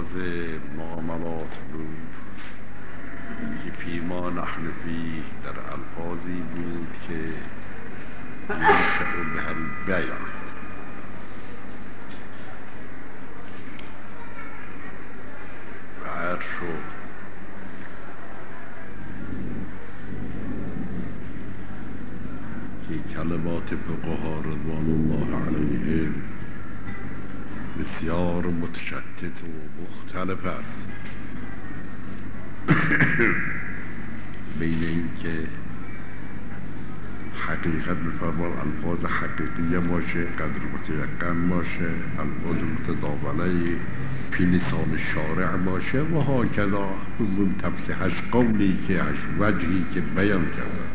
آغاز معاملات بود که فیما نحن فیه در الفاظی بود که ینشأ بها البیع، و عرض شد که کلمات فقها رضوان الله علیهم بسیار متشتت و مختلف است بین این که حقیقت بفرمان الفاظ حقیقیه باشه، قدر متیقن باشه، الفاظ متداوله فی لسان شارع باشه و هاکذا اون تفسیحش قولی که هش وجهی که بیان کرده.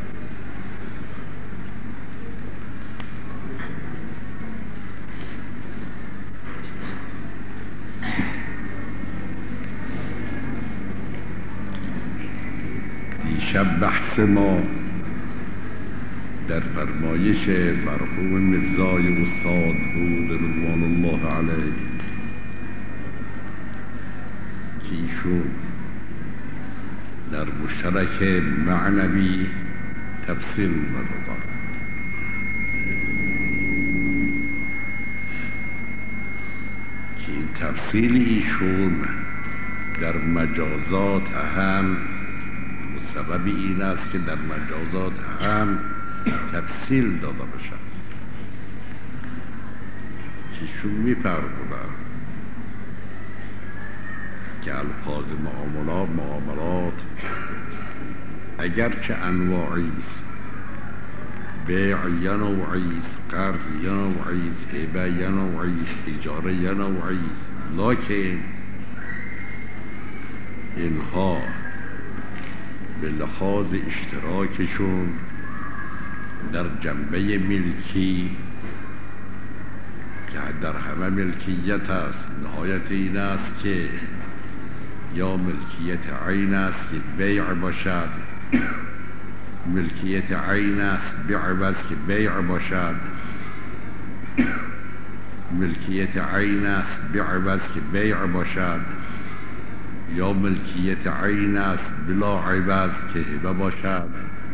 دیشب بحث ما در فرمایش مرحوم مرزای استاد بود رضوان الله علیه که ایشون در مشترک معنوی تفسیر دادن که این تفسیر ایشون در مجازات هم سبب این است که در مجازات هم تفصیل داده باشد که ایشون می‌فرمودند که الفاظ معاملات اگرچه انواعی است، بیع یا نوعی است، قرض یا نوعی است، هبه یا نوعی است، اجاره یا نوعی است، لکن اینها به لحاظ اشتراکشون در جنبه ملکی که در همه ملکیت است، نهایت این است که یا ملکیت عین است که بیع باشد، ملکیت عین است بعوض که بیع باشد، ملکیت عین است بعوض که بیع باشد، یا ملکیت عین است بلا عوض که هبه باشد،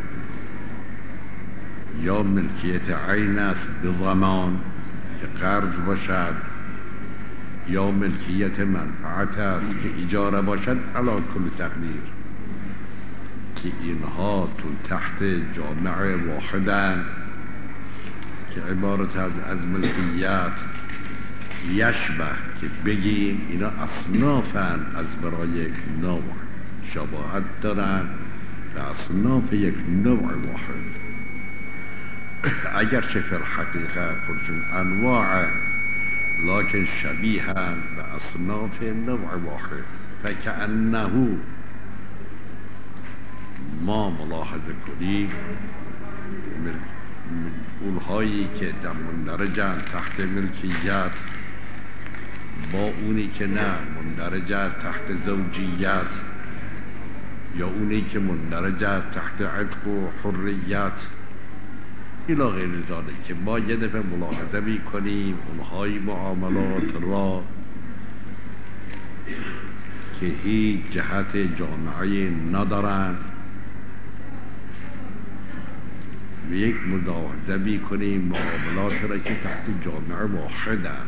یا ملکیت عین است بضمان که قرض باشد، یا ملکیت منفعت است که اجاره باشد. علی کل تقدیر که اینها تو تحت جامعه واحدن که عبارت از ملکیت یشبه که بگیم اینا اصنافن از برای یک نوع شباهت دارن به اصناف یک نوع واحد، اگرچه فی الحقیقه خودشون انواع لکن شبیهن به اصناف نوع واحد. فکأنه ما ملاحظه کنیم اونهایی که در مندرجن تحت ملکیت با اونی که نه مندرج است تحت زوجیت، یا اونی که مندرج است تحت عتق و حریت الی غیر ذلک، که ما یه دفعه ملاحظه می‌کنیم اونهای معاملات را که هیچ جهت جامعه ندارن و یک ملاحظه می‌کنیم معاملات را که تحت جامعه واحدن.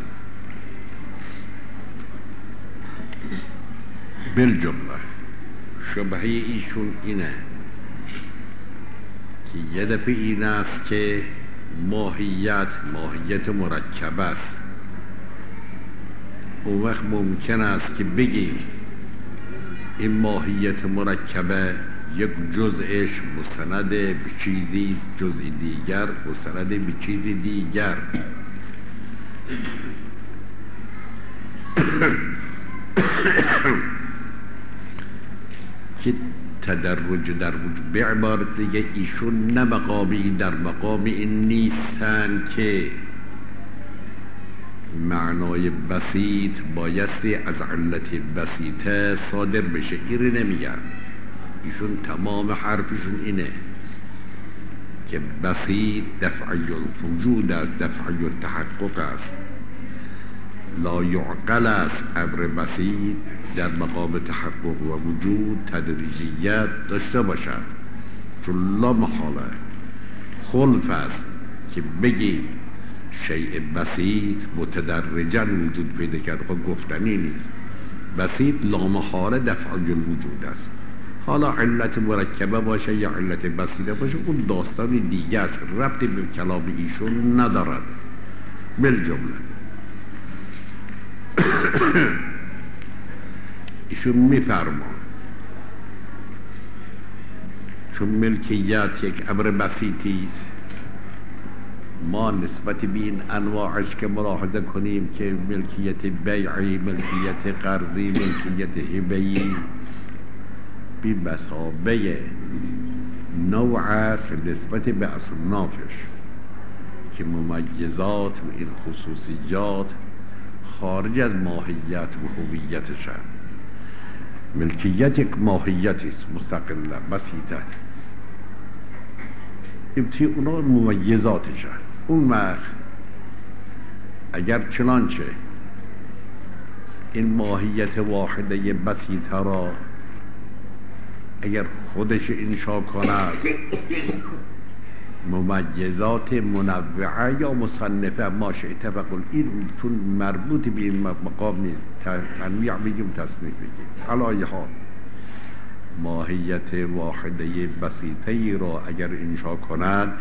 بالجمله شبهه ایشون اینه که یه دفعه این است که ماهیت مرکب است. اون وقت ممکن است که بگیم این ماهیت مرکبه یک جزءش مستند به چیزی، جزء دیگر مستند به چیزی دیگر. که تدرج در وجود به عبارت دیگه ایشون نه مقامی در مقام این نیستن که معنای بسیط بایستی از علت بسیطه صادر بشه، این نمیگن. ایشون تمام حرفشون اینه که بسیط دفعی الوجود است، دفعی التحقق است. لا یعقل است امر بسیط در مقام تحقق و وجود تدریجیت داشته باشد، چون لا محاله خلف است که بگیم شیء بسیط متدرجا وجود پیدا کرد. خب گفتنی نیست. بسیط لا محاله دفع الوجود است. حالا علت مرکبه باشه یا علت بسیطه باشه اون داستان دیگه است، ربطی به کلام ایشون ندارد. بالجمله ایشون میفرما چون ملکیت یک امر بسیطی است، ما نسبت به این انواعش که ملاحظه کنیم که ملکیت بیعی، ملکیت قرضی، ملکیت هبه‌ای بی مثابه نوع است نسبت به اصنافش که ممیزات و این خصوصیات خارج از ماهیت و هویتش هست. ملکیت یک ماهیتی است مستقله بسیطه، ابتی اونا ممیزاتش هست. اون وقت اگر چنانچه این ماهیت واحده بسیطه را اگر خودش انشا کند ممیزات منوعه یا مصنفه ما شئت فقل، این چون مربوط به این مقام نیست، تنویع بگیم تصنیف بگیم. علای حال ماهیت واحده بسیطه را اگر انشا کند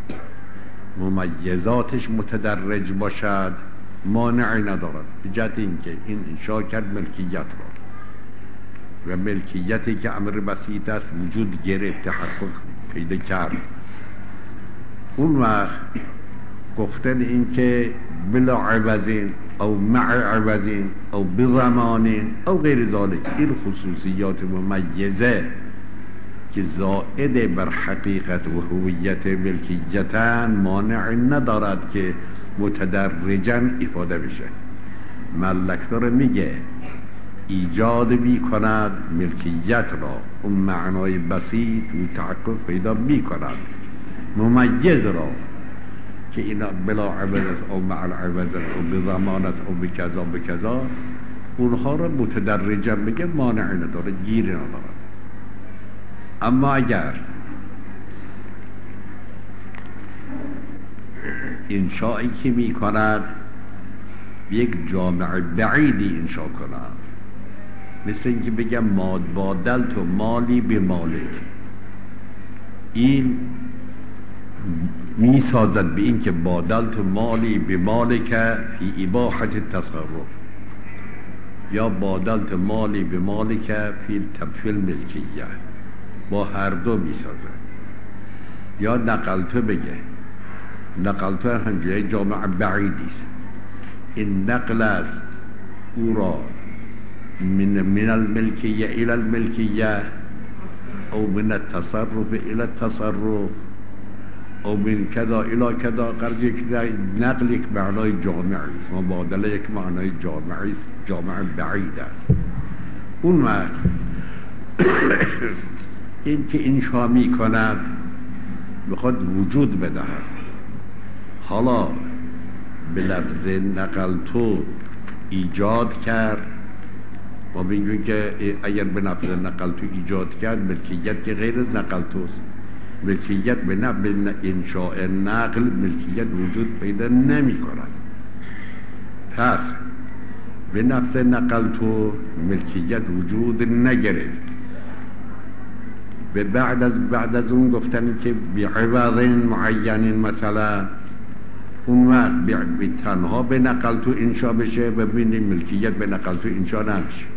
ممیزاتش متدرج باشد مانعی ندارد، به جهت اینکه این انشا کرد ملکیت را و ملکیتی که امر بسیط است وجود گرفت، تحقق پیدا کرد. اون وقت گفتن این که بلا عوضین او مع عوضین او برمانین او غیر ذالک، این خصوصیات ممیزه که زائد بر حقیقت و هویت ملکیتن مانع ندارد که متدرجاً افاده بشه. ملک داره میگه ایجاد می کند ملکیت را، اون معنای بسیط و تحقق پیدا می کند. ممیز را که اینا بلا عوض است او مع العوض است او بضمان است او بکذا بکذا، اونها را متدرجاً بگه مانع نداره، گیری ندارد. اما اگر انشایی که می کند یک جامع بعیدی انشا کند، مثل اینکه بگم بادلت مالی به مالک، این می سازد به این که بادلت مالی به مالک فی اباحت تصرف، یا بادلت مالی به مالک فی تبفیل ملکیه، با هر دو می سازد. یا نقلتو بگه، نقلتو همجوری جامع بعیدی است، این نقل است او را من الملکیه الى الملکیه او من التصرف الى التصرف او من کذا الى کذا. قرض یک نقل یک معنای جامعی است، مبادله یک معنای جامعی است، جامع بعید است. اون وقت این که انشا می کند بخواد وجود بدهد، حالا به لفظ نقل تو ایجاد کرد، ما بگیم که اگر به لفظ نقل تو ایجاد کرد ملکیت که غیر از نقل توست، ملکیت به انشاء نقل ملکیت وجود پیدا نمی کند. پس به نفس نقل تو ملکیت وجود نگرفت. به بعد از اون گفتن که بعوض معین مثلا، اون وقت به تنها به نقل تو انشا بشه و ببینیم ملکیت به نقل تو انشا نمیشه.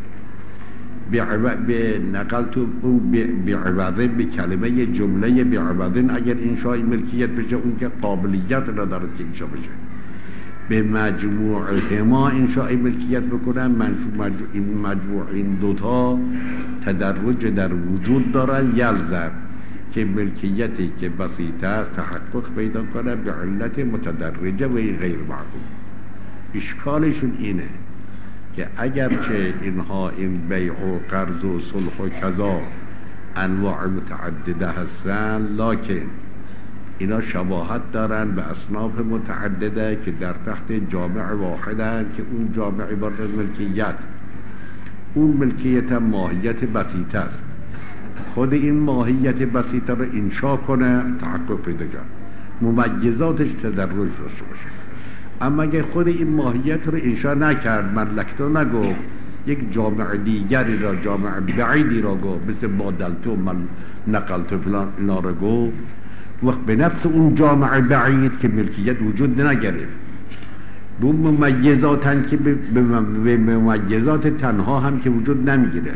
به نقل تو اون بعوض به کلمه جمله بعوض اگر انشای ملکیت بشه اون که قابلیت نداره که انشا بشه. به مجموعهما انشای ملکیت بکنن، این مجموع این دوتا تدرج در وجود دارن، یلزم که ملکیتی که بسیطه است تحقق پیدا کنه به علت متدرجه و غیر معقول. اشکالشون اینه که اگرچه اینها این بیع و قرض و صلح و کذا انواع متعدده هستن، لکن اینا شباهت دارن به اصناف متعدده که در تحت جامع واحدن که اون جامع عبارت از ملکیت. اون ملکیت هم ماهیت بسیطه است. خود این ماهیت بسیطه رو انشا کنه تحقق پیدا کنه، ممیزاتش تدرج داشته باشه. اما اگه خود این ماهیت رو انشا نکرد، ملکتو نگفت، یک جامع دیگری را، جامع بعیدی را گفت، مثل مادلتو من نقلتو فلان اینا را گفت، وقت به نفس اون جامع بعید که ملکیت وجود نگرفت، دو ممیزاتن که به ممیزات تنها هم که وجود نمیگیره،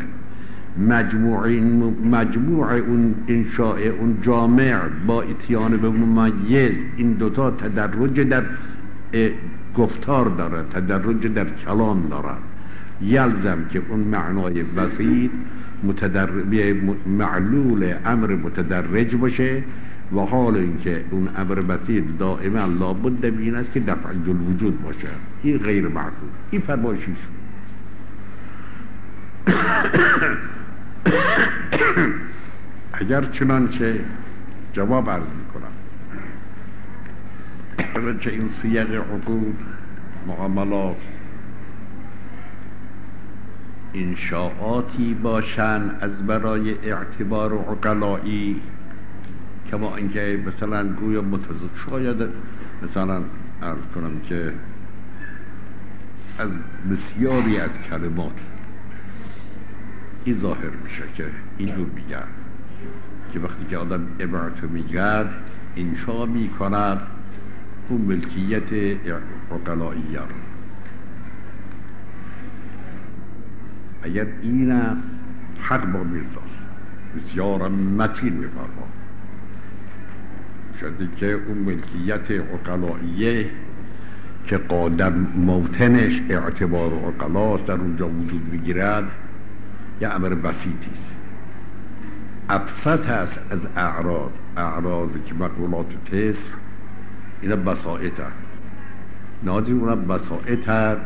مجموع اون انشاء اون جامع با اتیان به ممیز، این دوتا تدرج در گفتار داره، تدرج در کلام داره. یلزم که اون معنای بسیط معلول امر متدرج باشه، و حال اینکه اون امر بسیط دائما لابد بین است که دفعی الوجود باشه. این غیر معقول. این فرمایشی شد. اگر چنانچه جواب عرض میکنم، چه این سیاق عقود، معاملات، انشاءاتی باشن از برای اعتبار عقلایی، کما اینکه مثلا گویا متضاد، شاید مثلا عرض کنم که از بسیاری از کلمات این ظاهر میشه که اینجور میگن که وقتی که آدم عبارت میگرد انشا میکند اون ملکیت عقلائیه رو. اگر این است حق با میرزاست، بسیار متین میفرما شده که اون ملکیت عقلائیه که قادم موتنش اعتبار عقلاست در اونجا وجود میگیرد، یه امر بسیطی است، ابسط است از اعراضی که مقولات تسع اینا بسائط هست، نادی اونا بسائط هست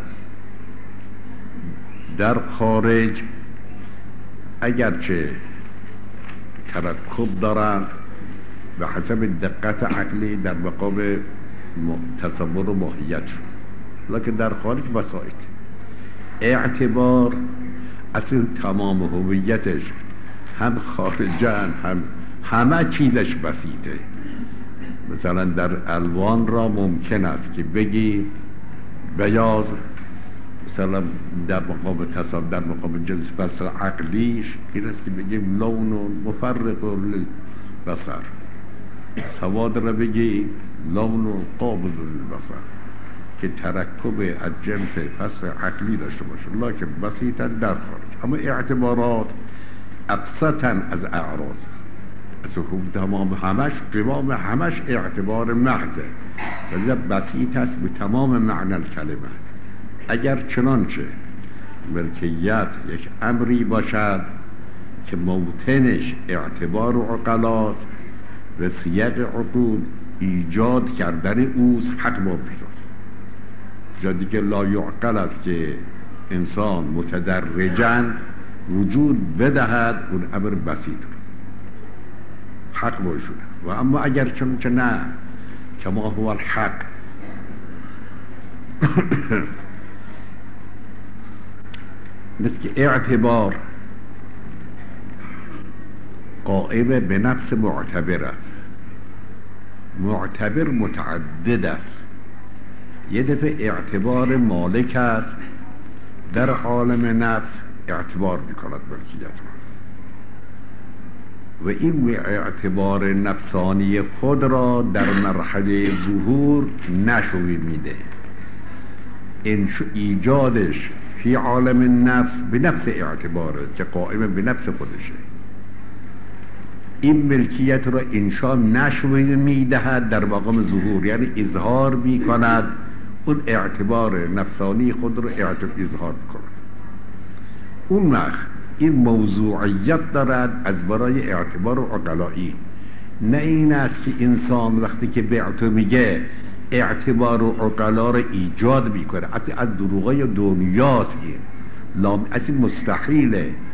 در خارج، اگرچه ترکب دارند به حسب دقت عقلی در مقام تصور و ماهیت شد، لکن در خارج بسائط. اعتبار اصلا تمام هویتش هم خارجن هم همه چیزش بسیطه. مثلا در الوان را ممکن است که بگی بیاض، مثلا در مقام تصور، در مقام جنس بصر عقلیش این است که بگیم لون و مفرق للبصر، سواد را بگی لون و قابض للبصر که ترکب از جنس فصل عقلی داشته باشه، لکن بسیطا در خارج. اما اعتبارات ابسطا از اعراض، اصلا تمام همش قوام همش اعتبار محضه، ولی بسیط است به تمام معنی الکلمه. اگر چنانچه ملکیت یک امری باشد که موطنش اعتبار و عقلاست و سیاق عقود ایجاد کردن اوست، حق با میرزاست. جا دیگه لا یعقل است که انسان متدرجاً وجود بدهد اون امر بسیط رو، حق باشونه. و اما اگر چنانچه نه، کما هو الحق مثل که اعتبار قائم به نفس معتبر است، معتبر متعدد است. یه دفعه اعتبار مالک است در عالم نفس اعتبار میکند ملکیت و این اعتبار نفسانی خود را در مرحله ظهور نشوی میده. ایجادش فی عالم نفس به نفس اعتباره که قائم به نفس خودشه. این ملکیت را انشا نشوی میدهد در مقام ظهور، یعنی اظهار میکند، اون اعتبار نفسانی خود رو اظهار میکند. اون وقت این موضوعیت دارد از برای اعتبار عقلایی. نه این است که انسان وقتی که بعتو میگه اعتبار و عقلا رو ایجاد میکنه، اصلا از دروغای دنیاست. این اصلا مستحیله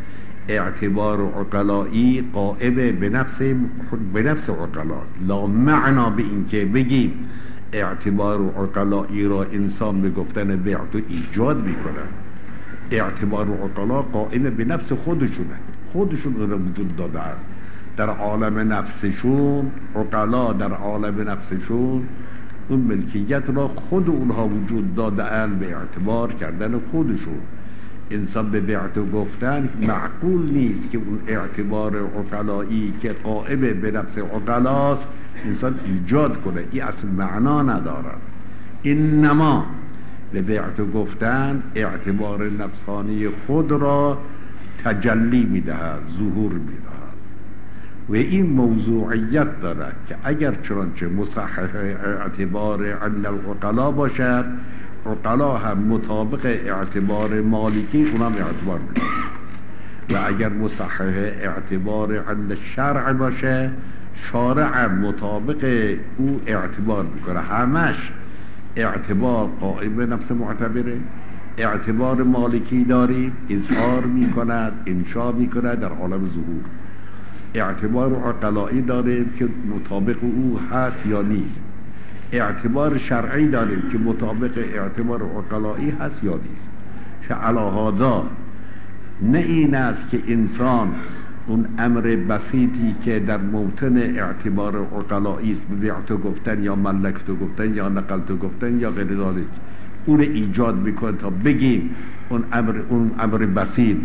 اعتبار عقلایی قائم به نفس عقلاست، لا معنا به این که بگیم اعتبار عقلایی را انسان به گفتن بعت ایجاد میکنه. اعتبار عقلا قائم به نفس خودشون را وجود دادن در عالم نفسشون. عقلا در عالم نفسشون اون ملکیت را خود اونها وجود دادن به اعتبار کردن خودشون. انسان به بعت گفتن معقول نیست که اون اعتبار عقلایی که قائم به نفس عقلاست انسان ایجاد کنه. این اصلا معنا ندارد. انما به بعت گفتن اعتبار نفسانی خود را تجلی میدهد، ظهور میدهد و این موضوعیت دارد که اگر چنانچه مصحح اعتبار عند العقلا باشد، عقلا هم مطابق اعتبار مالکی اونم اعتبار میکنه، و اگر مصحح اعتبار عند شرع باشه شارع هم مطابق او اعتبار میکنه. همش اعتبار قائم به نفس معتبره. اعتبار مالکی داریم، اظهار میکند، انشا میکند در عالم ظهور. اعتبار عقلایی داریم که مطابق او هست یا نیست. اعتبار شرعی داریم که مطابق اعتبار عقلایی هست یا نیست. علی هذا نه این است که انسان اون امر بسیطی که در موطن اعتبار عقلایی است به بعت گفتن یا ملکت گفتن یا نقلت گفتن یا غیر ذلک اون ایجاد میکنه تا بگیم اون امر بسیط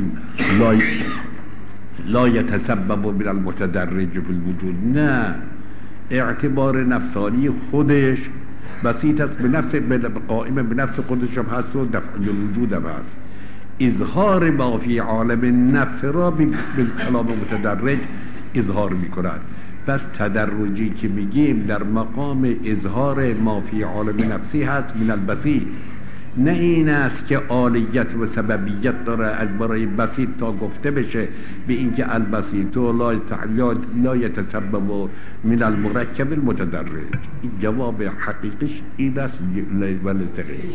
لا يتسبب من المتدرج في الوجود. نه، اعتبار نفسانی خودش بسیط است، به نفس قائم به نفس خودش هم هست و دفع الوجود هم هست. اظهار ما فی عالم نفس را به کلام متدرج اظهار میکند. پس تدرجی که میگیم در مقام اظهار ما فی عالم نفسی هست من البسیط. نه این است که عالیت و سببیت داره از برای بسیط تا گفته بشه به اینکه البسیط لا یتسبب من المرکب المتدرج. این جواب حقیقیش این است ولی صحیح.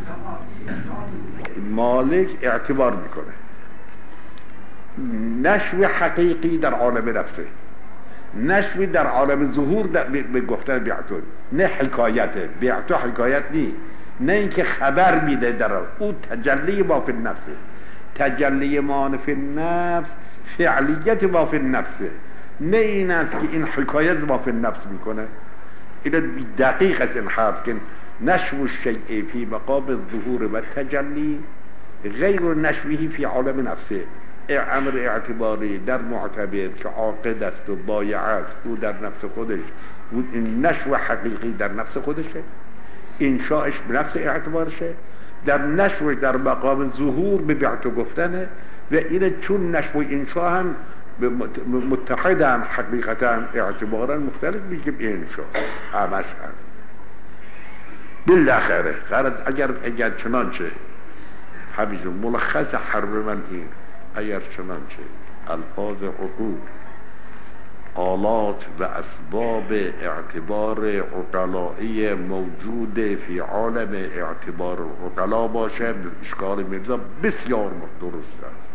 مالک اعتبار میکنه نشو حقیقی در عالم نفسه، نشوی در عالم ظهور به گفتن بیعتون، نه حکایته. بیعتو حکایت نی، نه اینکه خبر میده در او تجلی ما فی النفس. تجلی ما فی النفس فعلیت ما فی النفس، نه این است که این حکایت ما فی النفس میکنه. این دقیق است این حرف که نشو الشیء فی مقام الظهور و تجلی غیر نشوه فی عالم نفسه. امر اعتباری در معتبر که عاقد است و بایع است او در نفس خودش، این نشو حقیقی در نفس خودشه، انشاءش به نفس اعتبارشه، در نشو در مقام ظهور به بعت گفتنه و این چون نشو انشاء هم متحد هم حقیقتا اعتبارا مختلف میگیم انشاء همش هست. بالاخره غرض اگر چنانچه همینجور ملخص حرب من این، اگر چنانچه الفاظ عقول آلات و اسباب اعتبار عقلایی موجود فی عالم اعتبار عقلا باشه، اشکال میرزا بسیار درست است.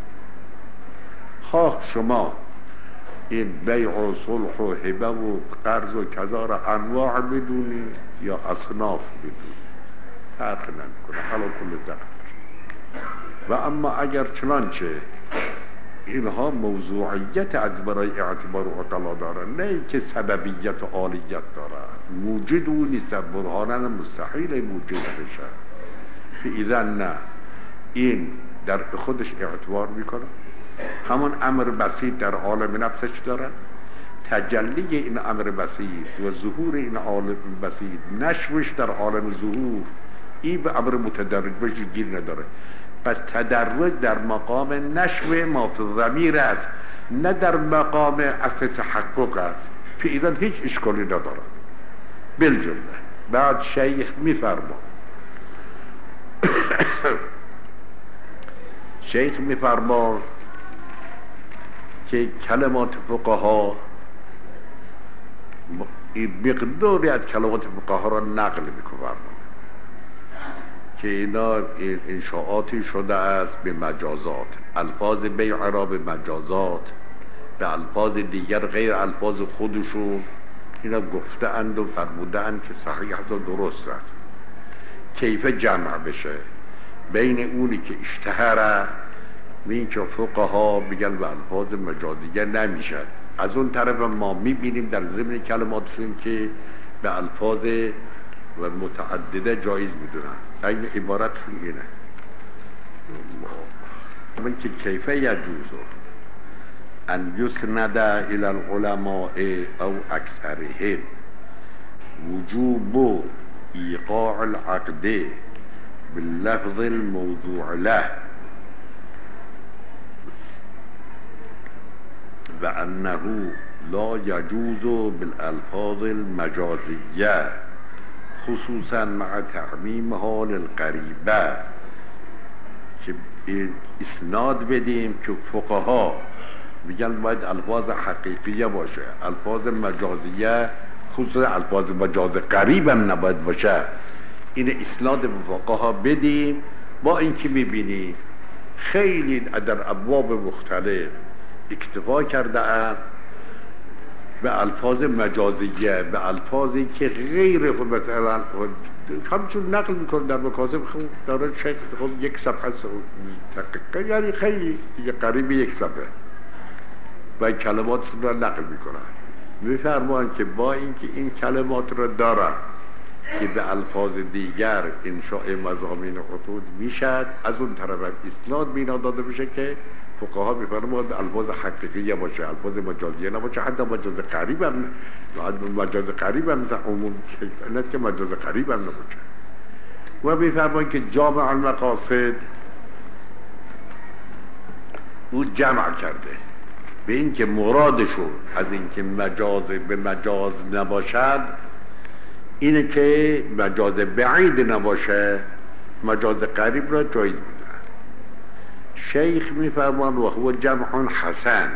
خواه شما این بیع و صلح و هبه و قرض و کذا را انواع بدونید یا اصناف بدونید، فرق نمیکنه، حالا کل دقیق. و اما اگر چنانچه اینها موضوعیت از برای اعتبار و عقلا دارن، نه اینکه سببیت و عالیت دارن، موجود او نیست، برهانن مستحیل موجود بشه. فیذن نه، این در خودش اعتبار میکنه. همون امر بسیط در عالم نفسش داره، تجلی این امر بسیط و ظهور این عالم بسیط، نشوش در عالم ظهور، این به امر متدرج بشه گیر نداره. پس تدرج در مقام نشو ما فی الضمیر است، نه در مقام اصل تحقق است. فیذن هیچ اشکالی نداره. بالجمله بعد شیخ میفرما شیخ میفرما که کلمات فقها مقداری از کلمات فقها را نقل میکنه، که اینا انشاءاتی شده است به مجازات، الفاظ بیع را به مجازات، به الفاظ دیگر غیر الفاظ خودشون اینا گفته اند و فرموده اند که صحیح است و درست است. کیف جمع بشه بین اونی که اشتهره و این که فقها بگن به الفاظ مجازیه نمیشد. از اون طرف ما میبینیم در ضمن کلماتشون که به الفاظ و متعدده جایز میدونن. این عبارتشون اینه من که کیف یجوزو ان یسند الى العلماء او اکثرهم وجوب ایقاع العقد باللفظ الموضوع له و انه لا یجوز بالالفاظ المجازیه خصوصا مع تعمیمها للقریبه، که اسناد بدیم که فقها میگن باید الفاظ حقیقیه باشه، الفاظ مجازیه خصوصا الفاظ مجاز قریب هم نباید باشه. این اسناد به فقها بدیم. با اینکه میبینی خیلی در ابواب مختلف اکتفا کرده ام به الفاظ مجازیه، به الفاظی که غیر خود مثلا همچون نقل میکنه در مکاسب خود داره شکل خود یک صفحه تحقیق، یعنی خیلی قریب یک صفحه و کلمات رو نقل میکنن. میفرمان که با اینکه این کلمات رو دارن که به الفاظ دیگر انشاء مضامین خطوط میشد، از اون طرف اسناد بینا داده میشه که فقها میفرمان الفاظ حقیقیه باشه، الفاظ مجازیه نباشه. حتی مجاز قریب هم مثل عموم که مجاز قریب هم نباشه. و میفرمان که جامع المقاصد او جمع کرده به این که مرادشون از این که مجاز به مجاز نباشد اینه که مجاز بعید نباشه، مجاز قریب را جایز میدن. شیخ میفرمان و هو جمع حسن،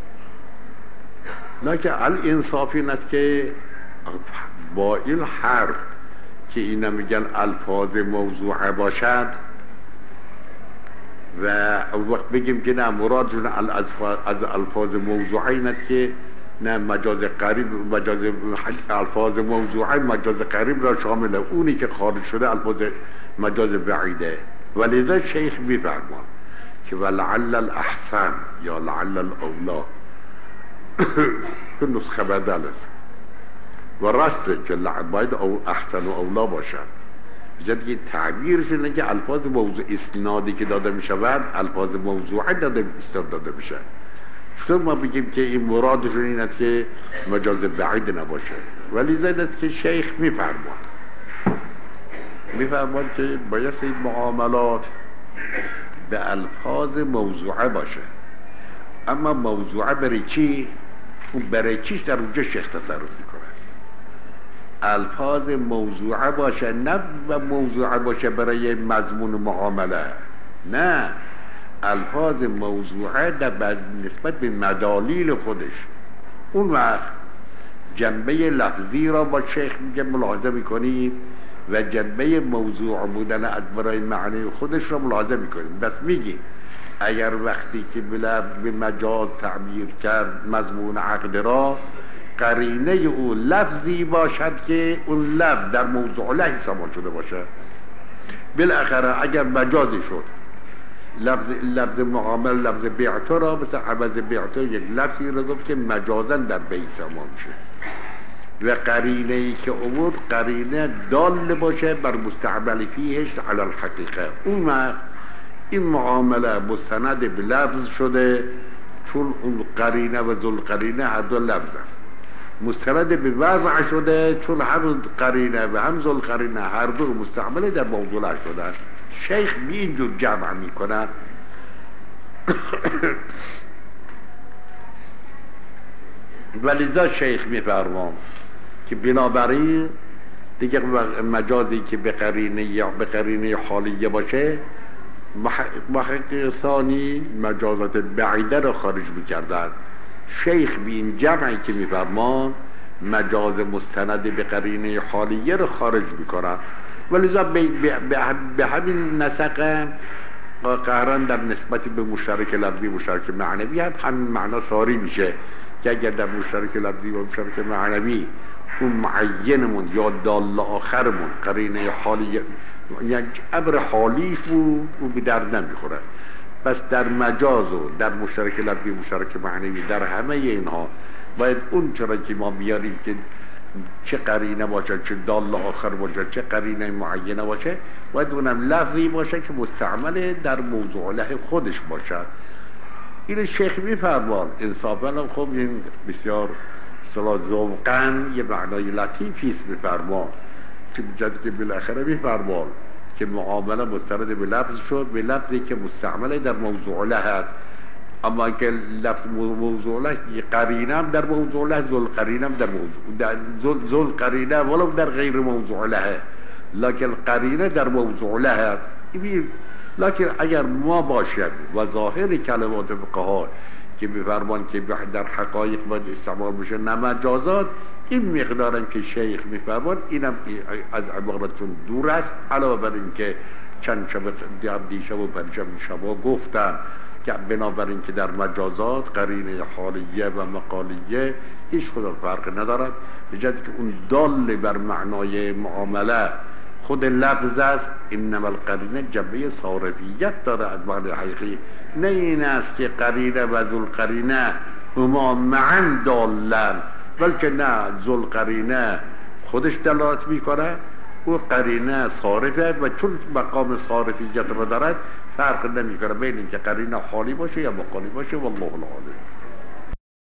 لیکن الانصاف این است که با این حرف که اینا میگن الفاظ موضوعه باشد و وقت بگیم که نه مرادشون از الفاظ موضوعه این است که نه مجاز قریب، مجاز الفاظ موضوعه مجاز قریب را شامل، اونی که خارج شده الفاظ مجاز بعیده. ولذا شیخ میفرمان که ولعل الاحسن یا لعل الاولا که نسخه بدل است و راسته که باید احسن و اولا باشد. جدی تعبیرش اینه که الفاظ موضوع اسنادی که داده می شود الفاظ موضوعه داده میشه. چطور ما بگیم که این مرادشون این است که مجاز بعید نباشه؟ ولی زن است که شیخ میفرمان که بایست این معاملات به الفاظ موضوعه باشه. اما موضوعه برای چی؟ اون برای چیش در اونجا شیخ تصرف میکنه. الفاظ موضوعه باشه، نه موضوعه باشه برای مضمون معامله، نه، الفاظ موضوعه در نسبت به مدالیل خودش. اون وقت جنبه لفظی را با شیخ میگه ملاحظه میکنیم و جنبه موضوع بودن از برای معنی خودش را ملاحظه میکنیم. بس میگیم اگر وقتی که به مجاز تعبیر کرد مضمون عقد را، قرینه او لفظی باشد که اون لفظ در موضوع له حساب شده باشه. بالاخره اگر مجازی شد لفظ معامل، لفظ بیعتو را مثل عوض بیعتو یک لفظی را گفت که مجازا در بیع سما میشه و قرینه ای که امور قرینه دال باشه بر مستعمل فیهش علی الحقیقه، اون وقت این معامله مستند به لفظ شده، چون اون قرینه و ذل قرینه هر دو لفظن. مستند به وضع شده چون هم قرینه و هم ذل قرینه هر دو مستعمل در موضوع شدن. شیخ به اینجور جمع میکنن. ولذا شیخ میفرمان که بنابراین دیگه مجازی که به قرینه حالیه باشه محقق ثانی مجازات بعیده رو خارج میکردن. شیخ به این جمعی که میفرمان مجاز مستند به قرینه حالیه رو خارج میکنن. ولذا به همین نسق قهران در نسبت به مشترک لفظی مشترک معنوی هم همین معنا ساری میشه که اگر در مشترک لفظی و مشترک معنوی اون معینمون یا دال آخرمون قرینه حالی یک امر حالی بود او به درد نمیخوره. پس در مجاز و در مشترک لفظی مشترک معنوی در همه اینها باید اون چرا که ما بیاریم که چه قرینه باشه، چه دال آخر باشه، چه قرینه معینه باشه، باید اونم لفظی باشه که مستعمل در موضوع له خودش باشه. این شیخ میفرمان انصافا خب این بسیار ذوقاً یه معنای لطیفی است میفرمان که بجد که بالاخره میفرمان که معامله مستند به لفظ شد، به لفظی که مستعمل در موضوع له هست. اما که لفظ موضوع له قرینه هم در موضوع له، ذل قرینه هم در موضوع ذل قرینه ولو در غیر موضوع له، لکن قرینه در موضوع له هست. لکن اگر ما باشیم و ظاهر کلمات فقها که میفرمان که در حقایق باید استعمال بشه نه مجازات، این مقدارم که شیخ میفرمان اینم از عبارتشون دور است. علاوه بر این که چند شب دیشب و پنجشب شبا گفتن که بنابراین که در مجازات قرینه حالیه و مقالیه هیچ خود فرق ندارد، بجد که اون دال بر معنای معامله خود لفظ است. انما القرینه جنبه صارفیت داره از معنی حقیقی، نه این است که قرینه و ذل قرینه هما معا دالن، بلکه نه ذل قرینه خودش دلالت میکنه، او قرینه صارفه و چون مقام صارفیت را دارد فرق نمیکنه بین اینکه قرینه حالی باشه یا مقالی باشه. والله العالم.